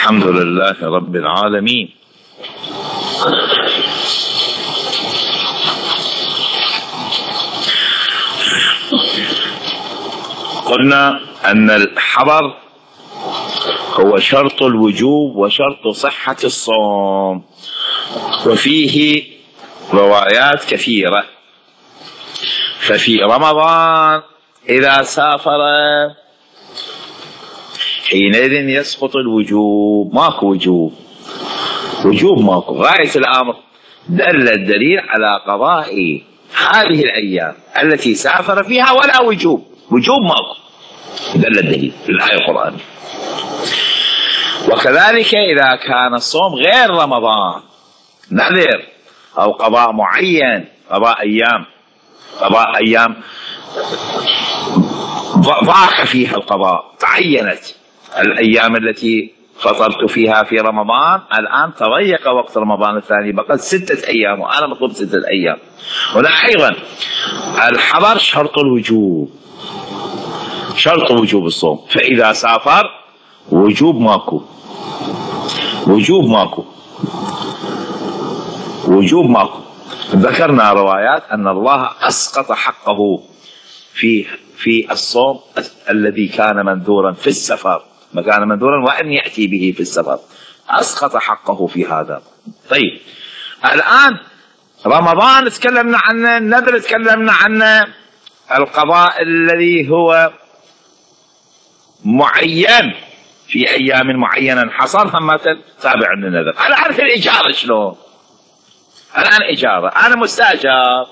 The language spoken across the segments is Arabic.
الحمد لله رب العالمين. قلنا أن الحضر هو شرط الوجوب وشرط صحة الصوم، وفيه روايات كثيرة. ففي رمضان إذا سافر حينئذ يسقط الوجوب، ماكو وجوب ماكو. غاية الأمر دل الدليل على قضاء هذه الأيام التي سافر فيها ولا وجوب ماكو، دل الدليل في الآية القرآنية. وكذلك إذا كان الصوم غير رمضان، نذر أو قضاء معين، قضاء أيام ضاق فيها القضاء، تعينت الأيام التي فطرت فيها في رمضان، الآن تضيق وقت رمضان الثاني، بقت 6 أيام وأنا مطلوب 6 أيام. هنا أيضا الحضر شرط الوجوب، شرط وجوب الصوم. فإذا سافر وجوب ماكو. ذكرنا روايات أن الله أسقط حقه في الصوم الذي كان منذورا في السفر، ما كان منذورا وأن يأتي به في السفر، أسقط حقه في هذا. طيب الآن رمضان تكلمنا عنه، النذر تكلمنا عنه، القضاء الذي هو معين في أيام معينة حصل هم تابع النذر. الآن في الإجارة شلون؟ الآن إجارة، أنا مستأجر،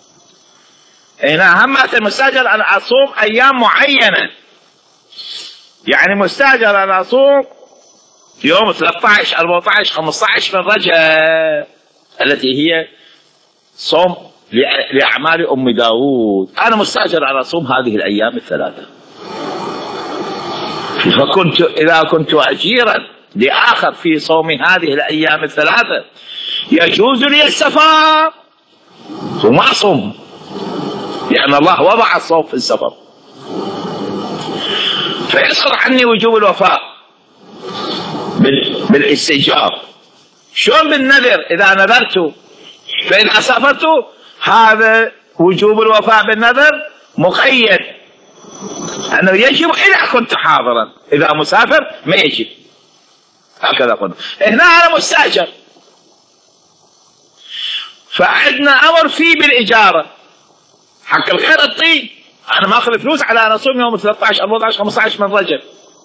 هنا همات المستأجر أنا أصوم أيام معينة، يعني مستأجر أنا أصوم يوم 13 14 15 من رجب التي هي صوم لأعمال أم داود. أنا مستأجر أنا أصوم هذه الأيام الثلاثة، إذا كنت أجيرا لآخر في صوم هذه الأيام الثلاثة يجوز لي السفر وما أصوم، لأن الله وضع الصوم في السفر، فيسقط عني وجوب الوفاء بالاستئجار. شلون بالنذر؟ إذا نذرت فإن سافرت هذا وجوب الوفاء بالنذر مقيد أنه يجب إذا كنت حاضرا، إذا مسافر ما يجب. هكذا قلنا. هنا أنا مستأجر، فعندنا أمر فيه بالإجارة، حق الخير الطين، أنا ما أخذ فلوس على أن أصوم يوم 13 14 15 من رجب،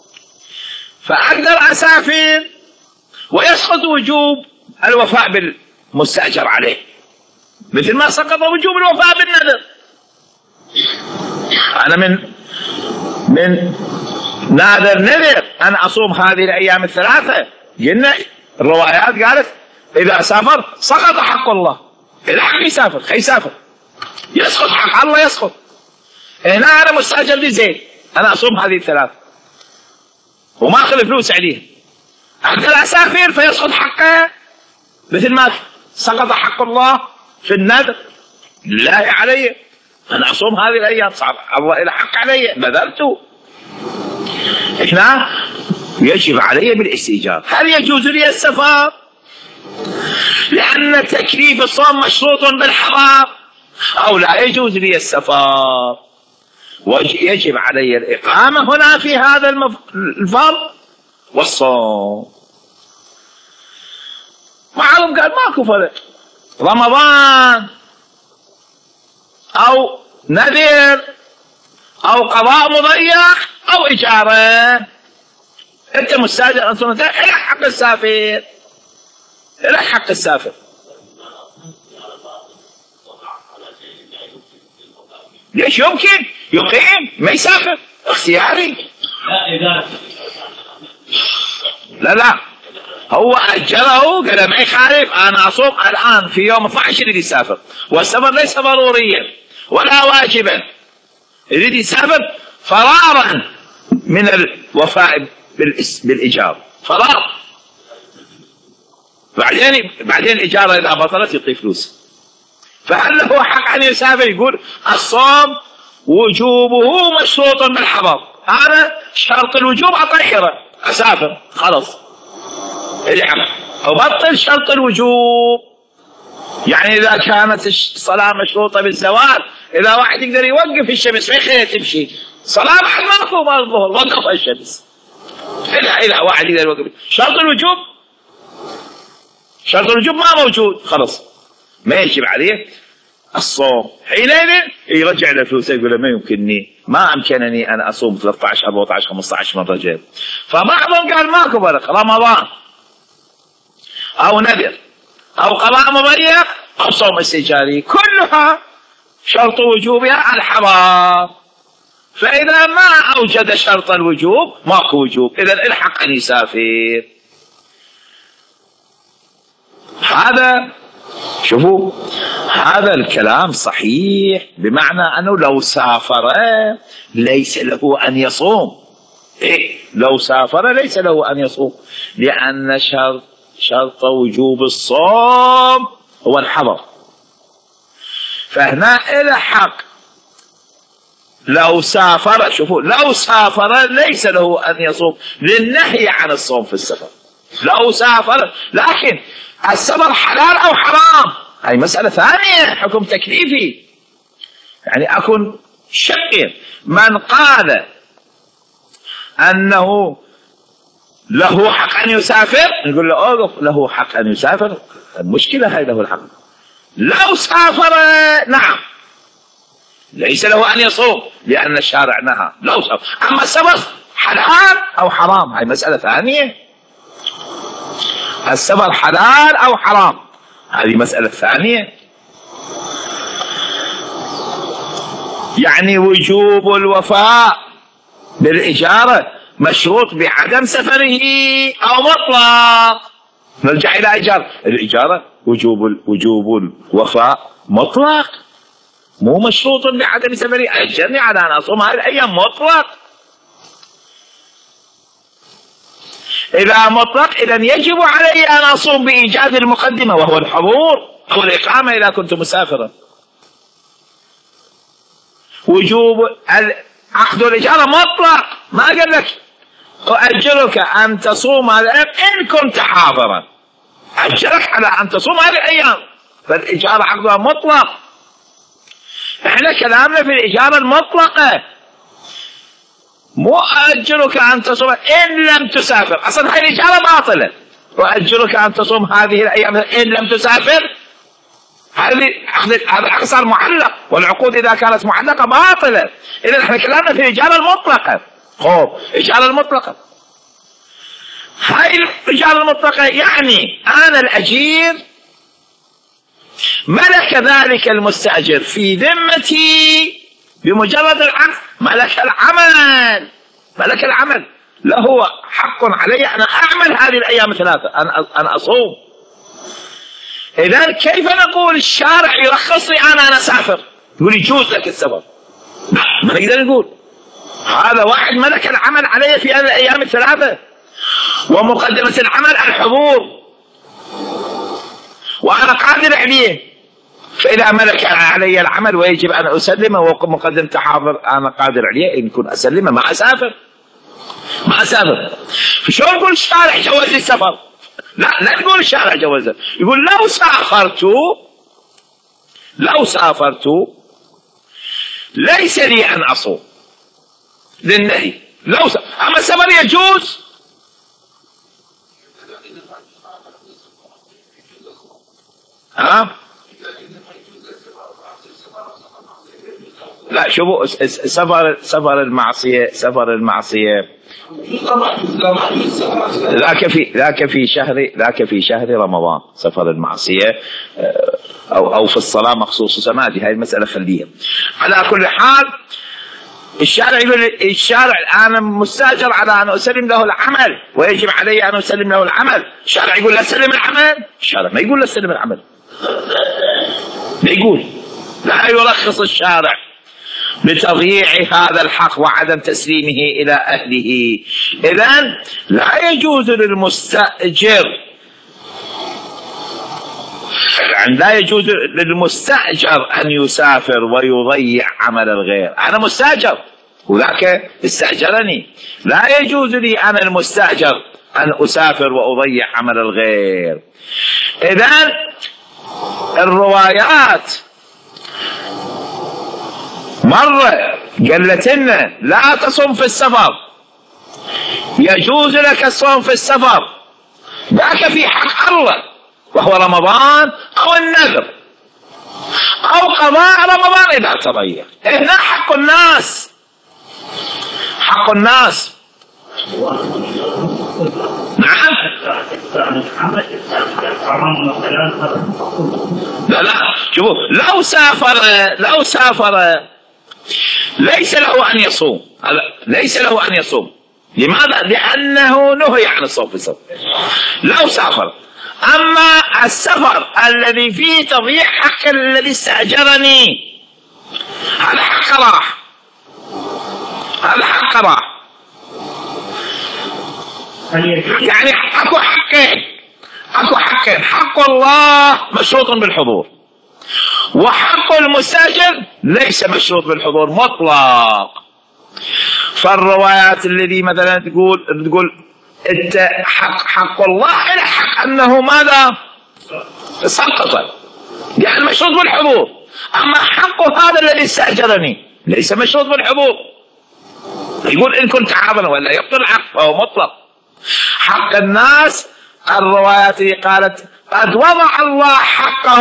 فأقدر أسافر ويسقط وجوب الوفاء بالمستأجر عليه، مثل ما سقط وجوب الوفاء بالنذر. أنا من نذر أنا أصوم هذه الأيام الثلاثة، قلنا الروايات قالت إذا سافر سقط حق الله، إذا حق يسافر يسقط حق الله، يسقط. هنا أنا مستأجر لزين، أنا أصوم هذه الثلاثة وما أخذ فلوس عليه، أقدر أسافر فيسقط حقه مثل ما سقط حق الله في النذر لله علي، أنا أصوم هذه الأيام، صار الله إلى حق علي، بذلته. هنا يجب علي بالاستئجار. هل يجوز لي السفر؟ لأن تكليف الصوم مشروط بالحضر، أو لا يجوز لي السفر ويجب علي الإقامة هنا في هذا الفرض والصوم. معلوم قال ماكو فرق، رمضان أو نذر أو قضاء مضيع أو إجارة، أنت مستأجر أنت إلى حق السافر، إلى حق السافر. ليش يمكن يقيم ما يسافر اختياري؟ لا هو أجله، قال ما يخالف، أنا أصوم الآن في يوم 12 يريد يسافر، والسفر ليس ضروريا ولا واجبا، يريد يسافر فرارا من الوفاء بالإجارة، فرار. بعدين الإجارة إذا بطلت يعطي فلوس. فهل له حق أن يسافر؟ يقول الصوم وجوبه مشروط بالحضر، هذا شرط الوجوب أطهره أسافر خلاص. وبطل شرط الوجوب. يعني إذا كانت الصلاة مشروطة بالزوال، إذا واحد يقدر يوقف الشمس ما يخليها تمشي، صلاة بعد ماكو مال الظهر، وقف الشمس. إذا واحد يقدر يوقف شرط الوجوب، شرط الوجوب ما موجود، خلص ما يجب عليه الصوم. حينئذ يرجع له فلوسه، يقول له ما يمكنني، ما أمكنني أن أصوم 13 14 15 مرة جاي. فبعضهم قال ماكو فرق، رمضان أو نذر أو قضاء مضيق أو صوم استجاري، كلها شرط وجوبها الحضار. فإذا ما أوجد شرط الوجوب ماكو وجوب، إذا الحق أن يسافر. هذا شوفوا، هذا الكلام صحيح، بمعنى أنه لو سافر ليس له أن يصوم. لو سافر ليس له أن يصوم، لأن شرط وجوب الصوم هو الحضر. فهنا إلى حق لو سافر، شوفوا لو سافر ليس له أن يصوم للنهي عن الصوم في السفر. لو سافر، لكن السفر حلال أو حرام هذه مسألة ثانية، حكم تكليفي. يعني أكون شقي. من قال أنه له حق أن يسافر نقول له أوقف، له حق أن يسافر، المشكلة هاي له الحق. لو سافر نعم ليس له أن يصوم لأن الشارع نهى لو سافر. أما السفر حلال أو حرام هاي مسألة ثانية. السفر حلال أو حرام هذه مسألة ثانية. يعني وجوب الوفاء بالإجارة مشروط بعدم سفره أو مطلق. نرجع إلى الإجارة وجوب الوفاء مطلق، مو مشروط بعدم سفره. أجرني على أن أصوم هذه الأيام مطلق. إذا مطلق إذا يجب علي أن أصوم بإيجاد المقدمة وهو الحضور أو الإقامة إذا كنت مسافرا. وجوب عقد الإجارة مطلق، ما قال لك أؤجرك أن تصوم الأيام إن كنت حاضرا، أجرك على أن تصوم هذه الأيام، فالإجارة عقدها مطلق. إحنا كلامنا في الإجارة المطلقة، مو أجرك أن تصوم إن لم تسافر. أصلا هذه الإجارة باطلة. وأجرك أن تصوم هذه الأيام إن لم تسافر، هذا العقد صار معلق، والعقود إذا كانت معلقة باطلة. إذا احنا كلامنا في الإجارة المطلقة. الإجارة المطلقة، هاي الإجارة المطلقة يعني أنا الأجير ملك ذلك المستأجر في ذمتي بمجرد العقد، ملك العمل، له حق علي أن أعمل هذه الأيام الثلاثة، أن أصوم. إذن كيف نقول الشارع يرخص لي أنا أسافر؟ يقول يجوز لك السفر. ما نقدر نقول هذا واحد ملك العمل علي في هذه الأيام الثلاثة، ومقدمة العمل الحضور، وأنا قادر عليه. فإذا ملك علي العمل ويجب أن أسلمه ومقدمة حاضر أنا قادر عليه، إن كنت أسلمه ما أسافر. فشو نقول الشارع جواز السفر؟ لا نقول الشارع جوازه، يقول لو سافرت ليس لي أن أصوم للنهي. أما السفر يجوز. لا شوفوا، سفر المعصية ذاك في شهر رمضان. سفر المعصية أو في الصلاة مخصوص سمادي، هاي المسألة خليها. على كل حال الشارع يقول الآن مستأجر على أن أسلم له العمل ويجب علي أن أسلم له العمل. الشارع يقول لا سلم العمل، الشارع ما يقول لا سلم العمل، لا يرخص الشارع بتضييع هذا الحق وعدم تسليمه إلى أهله. إذن لا يجوز للمستأجر، لا يجوز للمستأجر أن يسافر ويضيع عمل الغير. أنا مستأجر وذاك استأجرني، لا يجوز لي أنا المستأجر أن أسافر وأضيع عمل الغير. إذن الروايات مرة قالت لنا لا تصم في السفر، يجوز لك الصوم في السفر، ذاك في حق الله وهو رمضان أو النذر أو قضاء رمضان إذا تضيع. هنا حق الناس، حق الناس. نعم. لا شوفوا، لو سافر ليس له أن يصوم، ليس له أن يصوم. لماذا؟ لأنه نهي عن الصوم في السفر لو سافر. أما السفر الذي فيه تضييع حق الذي استأجرني، هذا حق راح، هذا حق راح. يعني اكو حقين، اكو حقين، حق الله مشروط بالحضور، وحق المستأجر ليس مشروط بالحضور مطلق. فالروايات الذي مثلا تقول انت حق الله الى حق انه ماذا سقط، يعني مشروط بالحضور. اما حق هذا الذي استأجرني ليس مشروط بالحضور. يقول ان كنت عاضا ولا يبطل العقد فهو مطلق. حق الناس الروايات قالت قد وضع الله حقه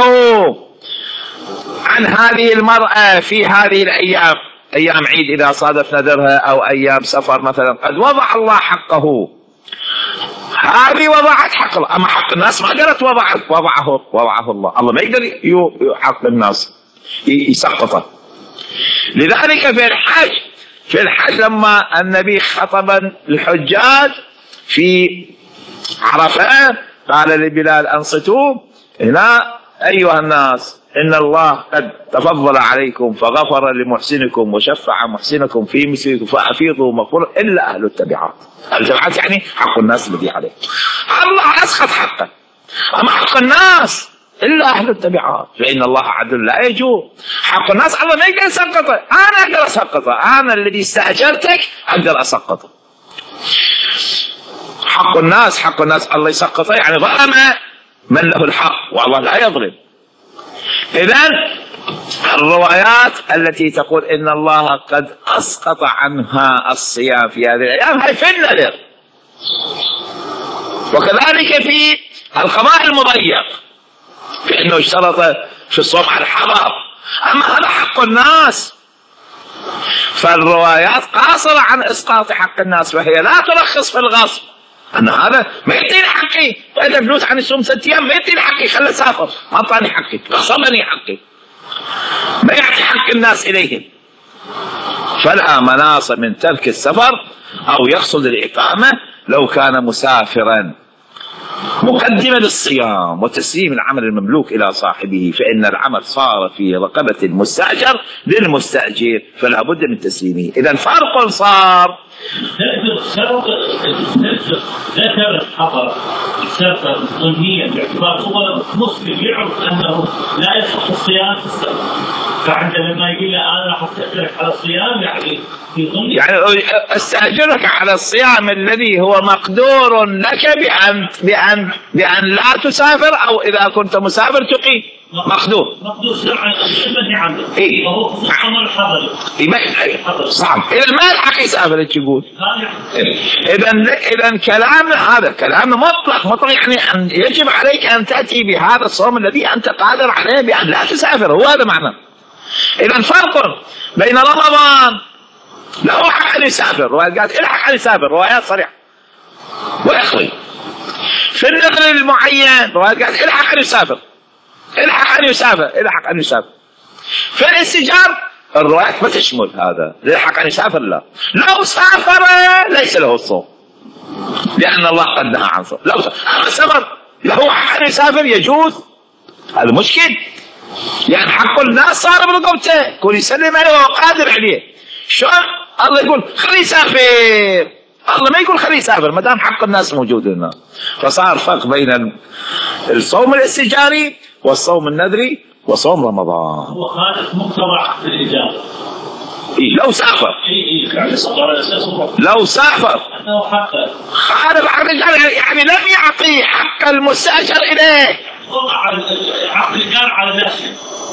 عن هذه المرأة في هذه الأيام، أيام عيد إذا صادف نذرها أو أيام سفر مثلا، قد وضع الله حقه. هذه وضعت حق الله. أما حق الناس ما قالت وضعه الله. الله ما يقدر حق الناس يسقطه. لذلك في الحج لما النبي خطب الحجاج في عرفة قال لبلال أنصتوا هنا أيها الناس إن الله قد تفضل عليكم فغفر لمحسنكم وشفع محسنكم في مسيركم فأفيضوا مغفرة إلا أهل التبعات. التبعات يعني حق الناس الذي عليه. الله أسقط حقه. أما حق الناس إلا أهل التبعات فإن الله عدل لا يجور. حق الناس الله ما يقدر يسقطه، أنا أقدر أسقطه، أنا الذي استأجرتك أقدر أسقطه. حق الناس الله يسقطه، يعني ظلم من له الحق والله لا يظلم. إذن الروايات التي تقول إن الله قد أسقط عنها الصيام في هذه الأيام هي في النذر، وكذلك في القضاء المضيق في أنه اشترط في الصوم على الحضر. أما هذا حق الناس، فالروايات قاصرة عن إسقاط حق الناس، وهي لا ترخص في الغصب. أن هذا ما يعطيني حقي، إذا فلوس عن الصوم 6 أيام ما يعطيني حقي، خلي أسافر، ما أعطاني حقي، غصبني حقي، ما يعطي حق الناس إليهم. فلا مناص من ترك السفر أو يقصد الإقامة لو كان مسافرا مقدما للصيام وتسليم العمل المملوك إلى صاحبه، فإن العمل صار في رقبة المستأجر للمستأجر فلا بد من تسليمه. إذا فرق صار. ذكر الحضر سفر ضمنيا باعتبار هو مسلم يعرف أنه لا يصح الصيام في السفر، فعندما لما يقول له أنا راح أستأجرك على الصيام يعني أستأجرك على الصيام الذي هو مقدور لك بأن لا تسافر، أو إذا كنت مسافر تقيم. مقدور شرعا عنده وهو خصوصا الحضر صعب. إذا ما الحق يسافر تقول. إذا كلامنا هذا كلامنا مطلق، يعني أن يجب عليك أن تأتي بهذا الصوم الذي أنت قادر عليه بأن لا تسافر، هو هذا معنى. إذا فرق بين رمضان له حق أن يسافر، روايات قالت الحق أن يسافر، روايات صريحة ويقضي. في النذر المعين روايات قالت الحق أن يسافر، الحق أن يسافر. في الاستئجار الروايات ما تشمل هذا، الحق أن يسافر لا، لو سافر ليس له الصوم لأن الله قد نهى عن صوم. لو سافر له حق أن يسافر يجوز، هذا مشكل، يعني حق الناس صار برقبته، يكون يسلم عليه وهو قادر عليه. شلون الله يقول خليه يسافر؟ الله ما يقول خليه يسافر ما دام حق الناس موجود هنا. فصار فرق بين الصوم الاستئجاري والصوم النذري وصوم رمضان. هو خالف مقتضى عقد الإجارة. لو سافر لو سافر انه حقه. خالف عقد يعني لم يعطي حق المستأجر اليه. وقع العقد كان على نفسه.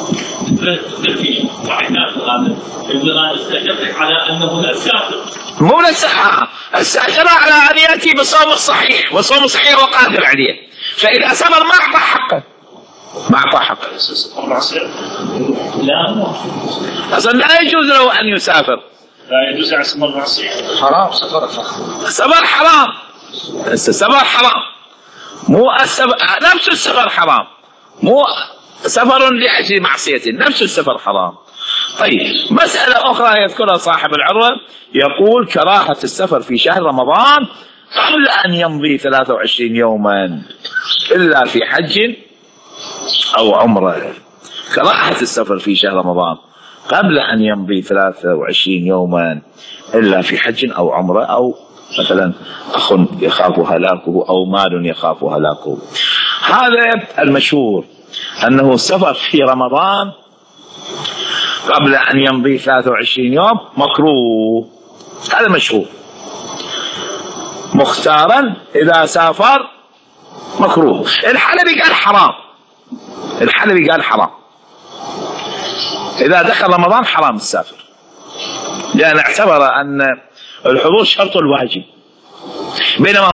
على انه السافر. مو السحاء، السافر على ان ياتي بصوم الصحيح، وصوم الصحيح وقادر عليه. فاذا سافر ما اعطى حقه. ما اعطى حقه. لا اصلا لا يجوز له ان يسافر. لا يجوز على سفر المعصية. حرام سفر. السفر حرام. السفر حرام. مو السفر نفس السفر حرام. مو سفر لأجل معصية، نفس السفر حرام. طيب مسألة أخرى يذكرها صاحب العروة، يقول كراهة السفر في شهر رمضان قبل أن يمضي 23 يوما إلا في حج أو عمرة. كراهة السفر في شهر رمضان قبل أن يمضي 23 يوما إلا في حج أو عمرة، أو مثلا أخ يخاف هلاكه أو مال يخاف هلاكه. هذا المشهور أنه السفر في رمضان قبل أن يمضي 23 يوم مكروه. هذا مشهور. مختارا إذا سافر مكروه. الحلبي قال حرام. الحلبي قال حرام. إذا دخل رمضان حرام السافر، لأن اعتبر أن الحضور شرط الواجب، بينما